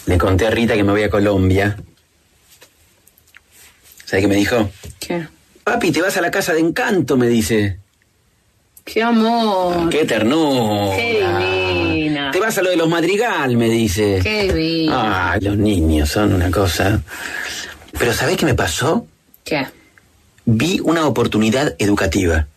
Le conté a Rita que me voy a Colombia. ¿Sabes qué me dijo? ¿Qué? Papi, te vas a la casa de Encanto, me dice. ¡Qué amor! ¡Qué ternura! ¡Qué divina! Te vas a lo de los Madrigal, me dice. ¡Qué divina! Ah, los niños son una cosa. Pero ¿sabés qué me pasó? ¿Qué? Vi una oportunidad educativa.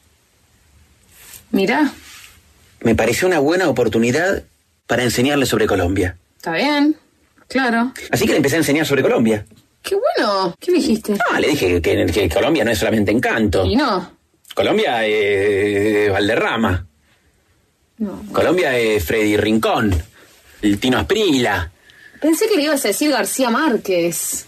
Mira, Me pareció una buena oportunidad para enseñarle sobre Colombia. está bien, claro. Así que le empecé a enseñar sobre Colombia. ¡Qué bueno! ¿Qué dijiste? Ah, le dije que Colombia no es solamente Encanto. Y no. Colombia es Valderrama. No. Colombia es Freddy Rincón. El Tino Asprila. Pensé que le ibas a decir García Márquez.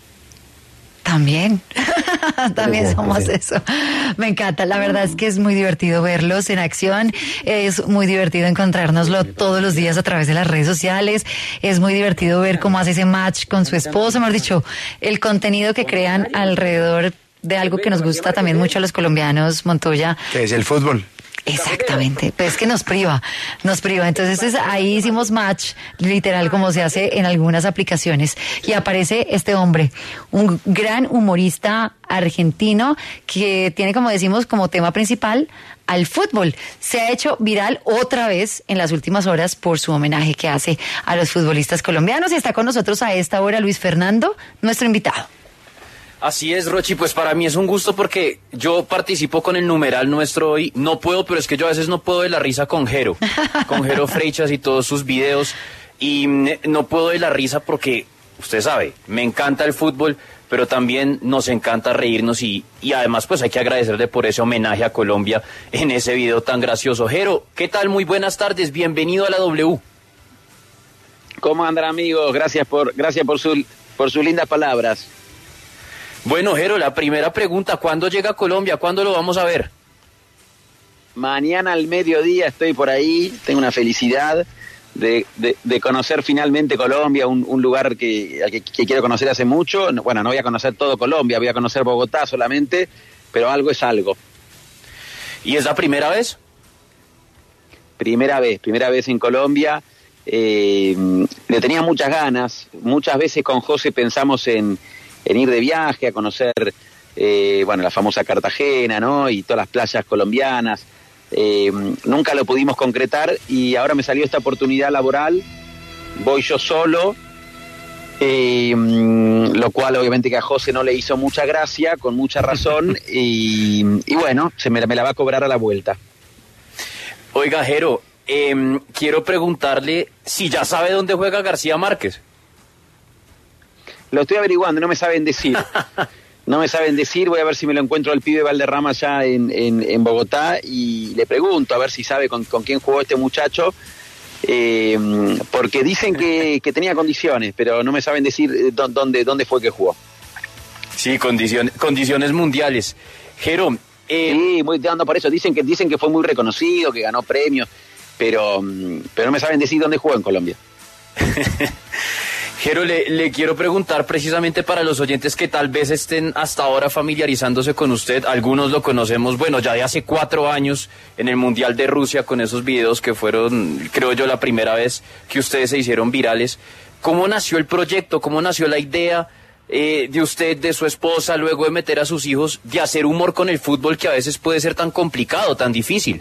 También, también Pero, somos sí. eso. Me encanta, la verdad es que es muy divertido verlos en acción, es muy divertido encontrárnoslo todos los días a través de las redes sociales, es muy divertido ver cómo hace ese match con su esposo, mejor dicho, el contenido que crean alrededor de algo que nos gusta también mucho a los colombianos, Montoya. Que es el fútbol. Exactamente, pues es que nos priva. Entonces ahí hicimos match, literal como se hace en algunas aplicaciones. Y aparece este hombre, un gran humorista argentino que tiene, como decimos, como tema principal al fútbol. Se ha hecho viral otra vez en las últimas horas por su homenaje que hace a los futbolistas colombianos. Y está con nosotros a esta hora Luis Fernando, nuestro invitado. Así es, Rochi, pues para mí es un gusto porque yo participo con el numeral nuestro hoy. No puedo, pero es que yo a veces no puedo de la risa con Jero Freixas y todos sus videos. Y no puedo de la risa porque, usted sabe, me encanta el fútbol, pero también nos encanta reírnos y además pues hay que agradecerle por ese homenaje a Colombia en ese video tan gracioso. Jero, ¿qué tal? Muy buenas tardes, bienvenido a la W. ¿Cómo andan, amigos? Gracias por sus lindas palabras. Bueno, Jero, la primera pregunta, ¿cuándo llega a Colombia? ¿Cuándo lo vamos a ver? Mañana al mediodía estoy por ahí, tengo una felicidad de conocer finalmente Colombia, un lugar que quiero conocer hace mucho. Bueno, no voy a conocer todo Colombia, voy a conocer Bogotá solamente, pero algo es algo. ¿Y es la primera vez? Primera vez en Colombia. Le tenía muchas ganas, muchas veces con José pensamos en ir de viaje a conocer, la famosa Cartagena, ¿no? Y todas las playas colombianas. Nunca lo pudimos concretar y ahora me salió esta oportunidad laboral. Voy yo solo, lo cual obviamente que a José no le hizo mucha gracia, con mucha razón, y bueno, me la va a cobrar a la vuelta. Oiga, Jero, quiero preguntarle si ya sabe dónde juega García Márquez. Lo estoy averiguando, no me saben decir. Voy a ver si me lo encuentro al pibe Valderrama allá en Bogotá y le pregunto a ver si sabe con quién jugó este muchacho, porque dicen que tenía condiciones, pero no me saben decir dónde fue que jugó. Sí, condiciones mundiales. Jero, sí, por eso dicen que fue muy reconocido, que ganó premios, pero no me saben decir dónde jugó en Colombia. Jero, le quiero preguntar precisamente para los oyentes que tal vez estén hasta ahora familiarizándose con usted. Algunos lo conocemos, bueno, ya de hace 4 años en el Mundial de Rusia con esos videos que fueron, creo yo, la primera vez que ustedes se hicieron virales. ¿Cómo nació el proyecto? ¿Cómo nació la idea de usted, de su esposa, luego de meter a sus hijos, de hacer humor con el fútbol que a veces puede ser tan complicado, tan difícil?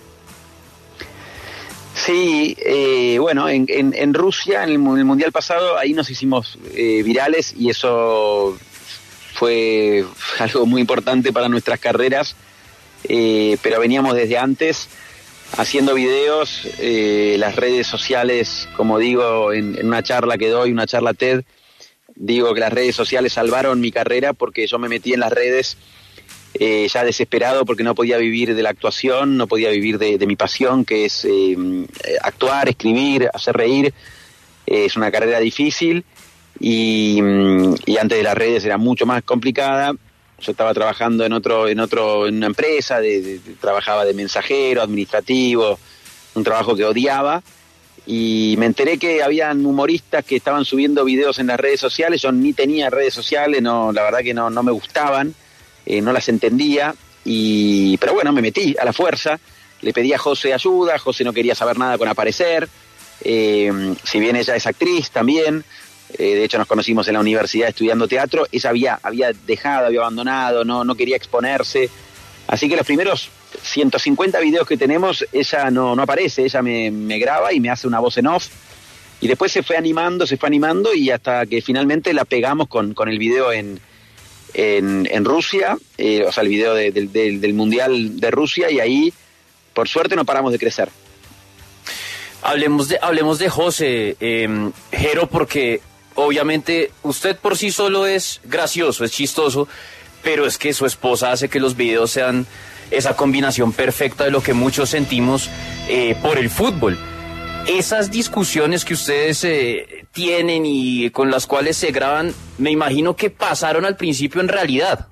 Sí, en Rusia, en el Mundial pasado, ahí nos hicimos virales y eso fue algo muy importante para nuestras carreras, pero veníamos desde antes haciendo videos, las redes sociales, como digo en una charla que doy, una charla TED, digo que las redes sociales salvaron mi carrera porque yo me metí en las redes ya desesperado porque no podía vivir de la actuación, no podía vivir de mi pasión, que es actuar, escribir, hacer reír. Es una carrera difícil y antes de las redes era mucho más complicada. Yo estaba trabajando en una empresa, trabajaba de mensajero, administrativo, un trabajo que odiaba. Y me enteré que habían humoristas que estaban subiendo videos en las redes sociales. Yo ni tenía redes sociales, la verdad que no me gustaban. No las entendía, pero bueno, me metí a la fuerza, le pedí a José ayuda, José no quería saber nada con aparecer, Si bien ella es actriz también, de hecho nos conocimos en la universidad estudiando teatro, ella había dejado, había abandonado, no quería exponerse. Así que los primeros 150 videos que tenemos, ella no aparece, ella me graba y me hace una voz en off. Y después se fue animando y hasta que finalmente la pegamos con el video en Rusia, o sea, el video del Mundial de Rusia, y ahí, por suerte, no paramos de crecer. Hablemos de José, Jero, porque obviamente usted por sí solo es gracioso, es chistoso, pero es que su esposa hace que los videos sean esa combinación perfecta de lo que muchos sentimos por el fútbol. Esas discusiones que ustedes tienen y con las cuales se graban, me imagino que pasaron al principio en realidad.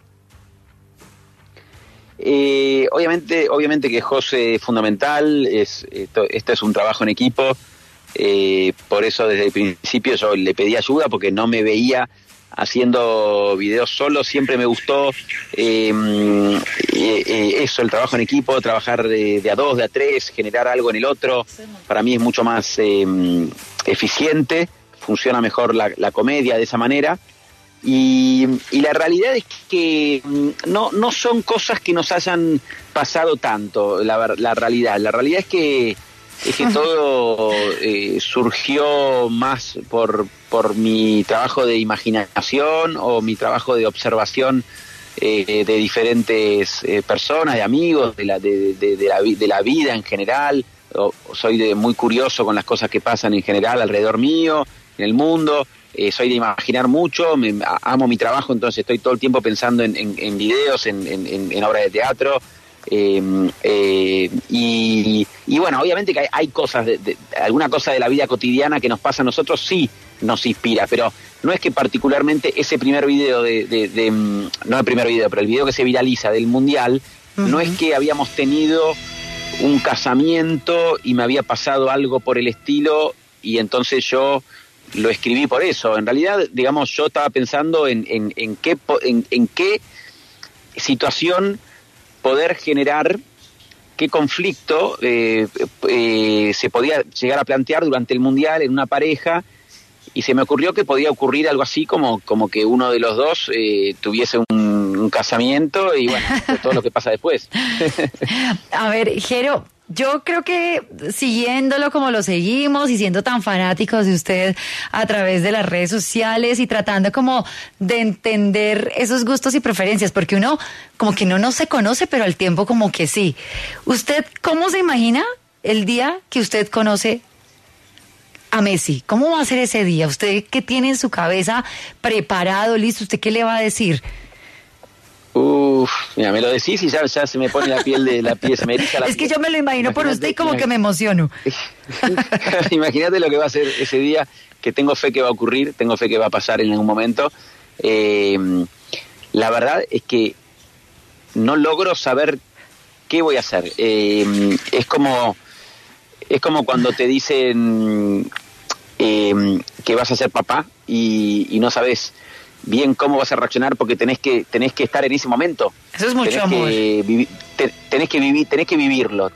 Obviamente que José es fundamental, esto es un trabajo en equipo, por eso desde el principio yo le pedí ayuda porque no me veía haciendo videos solo, siempre me gustó eso, el trabajo en equipo, trabajar de a dos, de a tres, generar algo en el otro, para mí es mucho más eficiente, funciona mejor la comedia de esa manera. Y la realidad es que no son cosas que nos hayan pasado tanto, la realidad es que todo surgió más por mi trabajo de imaginación o mi trabajo de observación de diferentes personas, de amigos, de la vida en general. Soy muy curioso con las cosas que pasan en general alrededor mío, en el mundo. Soy de imaginar mucho, amo mi trabajo, entonces estoy todo el tiempo pensando en videos, en obras de teatro. Y bueno, obviamente que hay cosas, alguna cosa de la vida cotidiana que nos pasa a nosotros, sí nos inspira, pero no es que particularmente ese primer video no el primer video, pero el video que se viraliza del Mundial, no es que habíamos tenido un casamiento y me había pasado algo por el estilo y entonces yo lo escribí por eso. En realidad, digamos, yo estaba pensando en qué situación poder generar, qué conflicto se podía llegar a plantear durante el Mundial en una pareja, y se me ocurrió que podía ocurrir algo así como que uno de los dos tuviese un casamiento y bueno, todo lo que pasa después. A ver, Jero, yo creo que siguiéndolo como lo seguimos y siendo tan fanáticos de usted a través de las redes sociales y tratando como de entender esos gustos y preferencias, porque uno como que no se conoce, pero al tiempo como que sí. ¿Usted cómo se imagina el día que usted conoce a Messi? ¿Cómo va a ser ese día? ¿Usted qué tiene en su cabeza preparado, listo? ¿Usted qué le va a decir? Mira, me lo decís y ya se me pone la piel, se me eriza la piel. Es que yo me lo imagino por usted y como que me emociono. Imagínate lo que va a ser ese día, que tengo fe que va a ocurrir, tengo fe que va a pasar en algún momento. La verdad es que no logro saber qué voy a hacer. Es como cuando te dicen que vas a ser papá y no sabes bien cómo vas a reaccionar porque tenés que estar en ese momento. Eso es mucho amor. Tenés que vivirlo.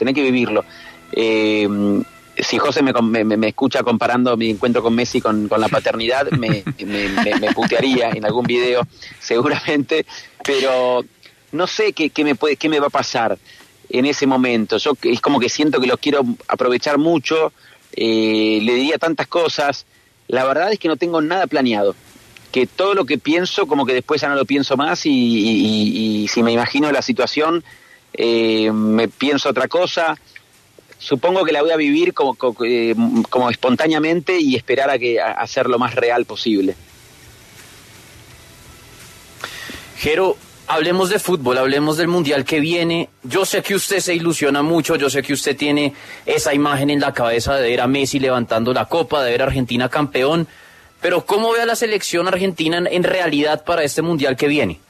Si José me escucha comparando mi encuentro con Messi con la paternidad, me putearía en algún video, seguramente, pero no sé qué me va a pasar en ese momento. Yo es como que siento que lo quiero aprovechar mucho, le diría tantas cosas. La verdad es que no tengo nada planeado, que todo lo que pienso como que después ya no lo pienso más y si me imagino la situación me pienso otra cosa. Supongo que la voy a vivir como espontáneamente y esperar a hacer lo más real posible. Jero, hablemos de fútbol, hablemos del Mundial que viene. Yo sé que usted se ilusiona mucho, yo sé que usted tiene esa imagen en la cabeza de ver a Messi levantando la copa, de ver a Argentina campeón, pero ¿cómo ve a la selección argentina en realidad para este Mundial que viene?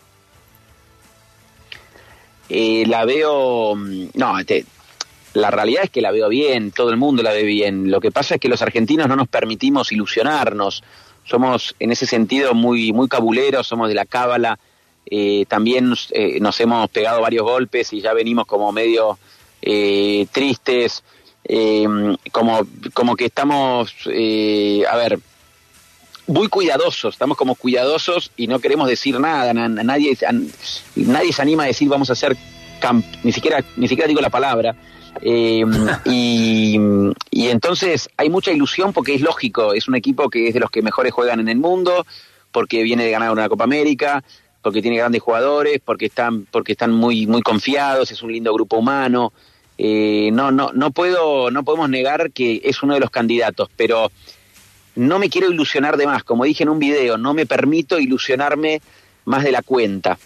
La veo... la realidad es que la veo bien, todo el mundo la ve bien. Lo que pasa es que los argentinos no nos permitimos ilusionarnos. Somos en ese sentido muy, muy cabuleros, somos de la cábala. También nos hemos pegado varios golpes y ya venimos como medio tristes. como que estamos, muy cuidadosos, estamos como cuidadosos y no queremos decir nada, nadie se anima a decir vamos a hacer ni siquiera digo la palabra. Y entonces hay mucha ilusión porque es lógico, es un equipo que es de los que mejores juegan en el mundo, porque viene de ganar una Copa América, porque tiene grandes jugadores, porque están muy confiados, es un lindo grupo humano. No podemos negar que es uno de los candidatos, pero no me quiero ilusionar de más, como dije en un video, no me permito ilusionarme más de la cuenta.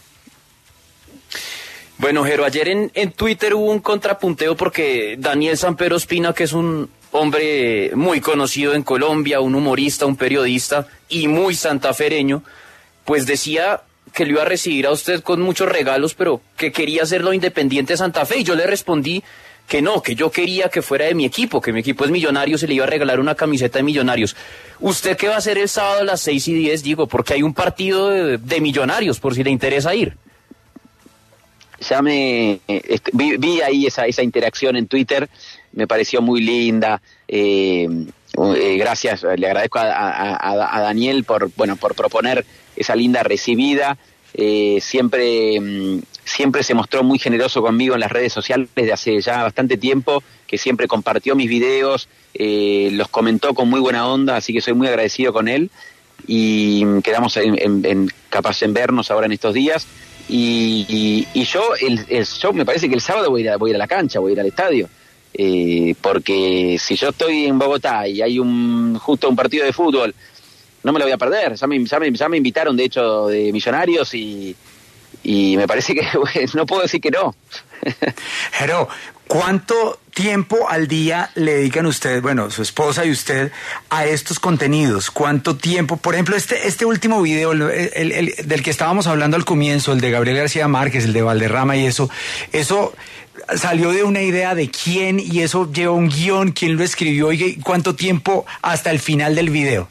Bueno, Jero, ayer en Twitter hubo un contrapunteo porque Daniel Samper Ospina, que es un hombre muy conocido en Colombia, un humorista, un periodista y muy santafereño, pues decía que lo iba a recibir a usted con muchos regalos, pero que quería hacerlo Independiente Santa Fe, y yo le respondí que no, que yo quería que fuera de mi equipo, que mi equipo es Millonarios y le iba a regalar una camiseta de Millonarios. ¿Usted qué va a hacer el sábado a las 6:10? Digo, porque hay un partido de Millonarios, por si le interesa ir. Ya vi ahí esa interacción en Twitter, me pareció muy linda. Gracias, le agradezco a Daniel por proponer esa linda recibida. Siempre se mostró muy generoso conmigo en las redes sociales desde hace ya bastante tiempo, que siempre compartió mis videos, los comentó con muy buena onda, así que soy muy agradecido con él y quedamos capaz en vernos ahora en estos días. Y yo me parece que el sábado voy a ir a la cancha, voy a ir al estadio, porque si yo estoy en Bogotá y hay justo un partido de fútbol, no me lo voy a perder. Ya me invitaron, de hecho, de Millonarios y me parece que no puedo decir que no. Jero, ¿cuánto tiempo al día le dedican ustedes, bueno, su esposa y usted, a estos contenidos? ¿Cuánto tiempo? Por ejemplo, este último video, el del que estábamos hablando al comienzo, el de Gabriel García Márquez, el de Valderrama y eso salió de una idea de quién, y eso lleva un guión, quién lo escribió, y cuánto tiempo hasta el final del video.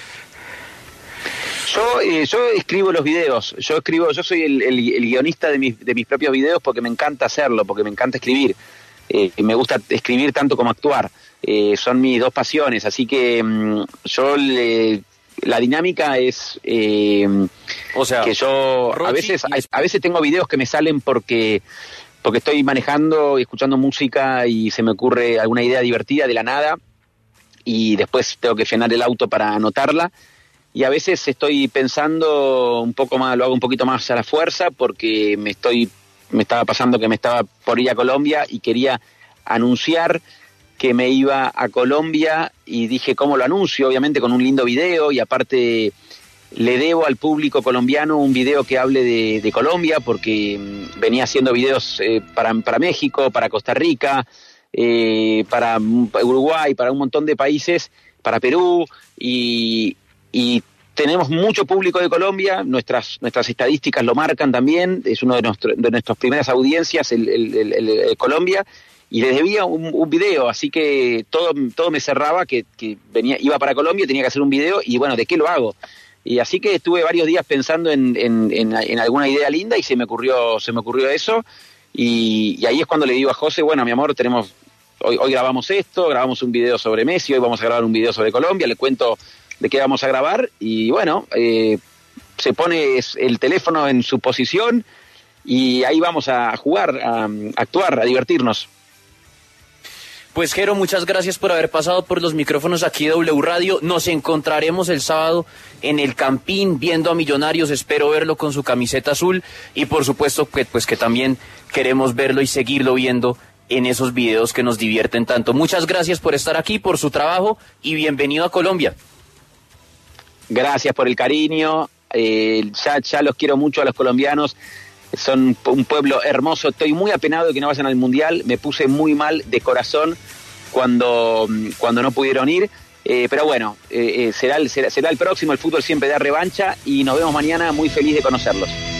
Yo escribo los videos, yo soy el guionista de mis propios videos porque me encanta hacerlo, porque me encanta escribir. Me gusta escribir tanto como actuar, son mis dos pasiones, así que la dinámica es o sea, que yo a veces tengo videos que me salen porque estoy manejando y escuchando música y se me ocurre alguna idea divertida de la nada y después tengo que frenar el auto para anotarla. Y a veces estoy pensando un poco más, lo hago un poquito más a la fuerza porque me estaba pasando que me estaba por ir a Colombia y quería anunciar que me iba a Colombia y dije, ¿cómo lo anuncio? Obviamente con un lindo video, y aparte le debo al público colombiano un video que hable de Colombia porque venía haciendo videos para México, para Costa Rica, para Uruguay, para un montón de países, para Perú, y tenemos mucho público de Colombia, nuestras estadísticas lo marcan también, es uno de nuestras primeras audiencias, el Colombia, y les debía un video, así que todo me cerraba que iba para Colombia, tenía que hacer un video, y bueno, ¿de qué lo hago? Y así que estuve varios días pensando en alguna idea linda y se me ocurrió eso, y ahí es cuando le digo a José, bueno, mi amor, hoy grabamos esto, grabamos un video sobre Messi, hoy vamos a grabar un video sobre Colombia, le cuento de qué vamos a grabar, y bueno, se pone el teléfono en su posición y ahí vamos a jugar, a actuar, a divertirnos. Pues Jero, muchas gracias por haber pasado por los micrófonos aquí de W Radio. Nos encontraremos el sábado en el Campín viendo a Millonarios. Espero verlo con su camiseta azul y por supuesto que también queremos verlo y seguirlo viendo en esos videos que nos divierten tanto. Muchas gracias por estar aquí, por su trabajo y bienvenido a Colombia. Gracias por el cariño. Ya los quiero mucho a los colombianos. Son un pueblo hermoso. Estoy muy apenado de que no vayan al Mundial. Me puse muy mal de corazón cuando no pudieron ir. Pero bueno, será el próximo. El fútbol siempre da revancha y nos vemos mañana. Muy feliz de conocerlos.